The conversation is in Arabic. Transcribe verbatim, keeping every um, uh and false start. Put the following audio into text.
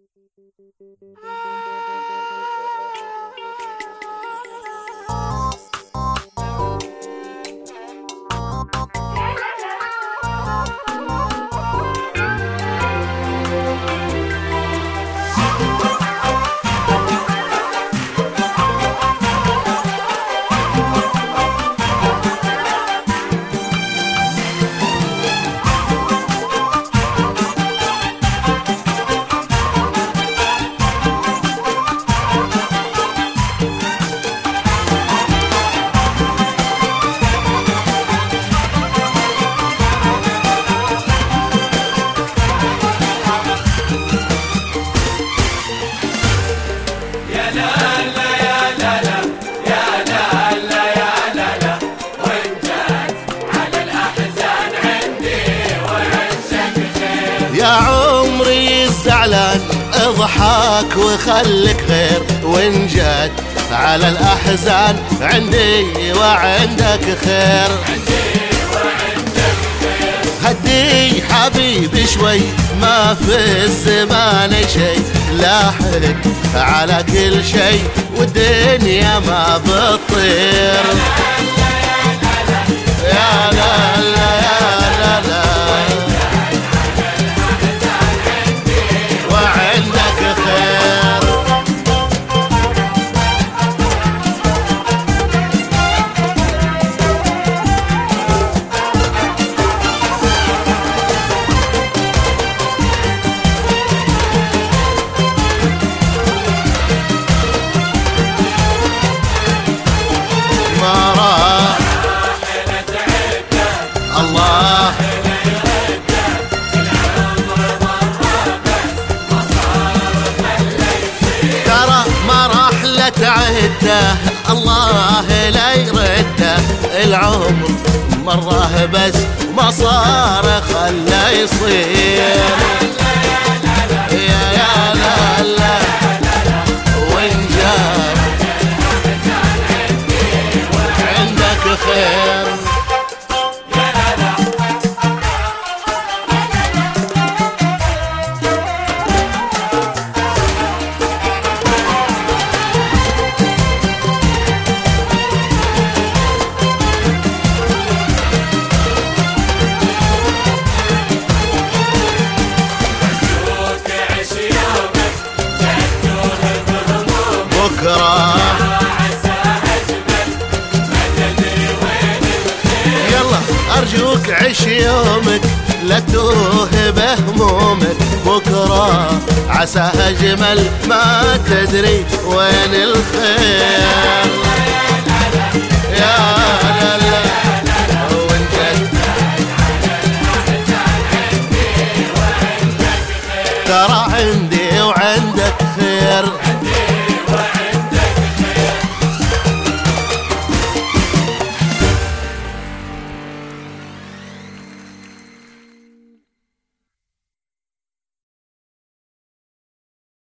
يا عمري الزعلان اضحك وخلك غير، وان جات على الأحزان عندي وعندك خير. هدي حبيبي شوي ما في الزمان شي، لاحق على كل شي والدنيا ما بتطير. يا لا لا يا لا لا وعندك خير. ما راح الله ترى ما راح لا تعده، الله لا يرده. العمر مرة بس ما صار خلى يصير. يا يا لا لا وإن جار عندك خير. بكرة يلا أرجوك عيش يومك لا تتوه بهمومك. بكرة عسى أجمل ما تدري وين الخير. يا لا لا وانت ترى عندي وعندك خير.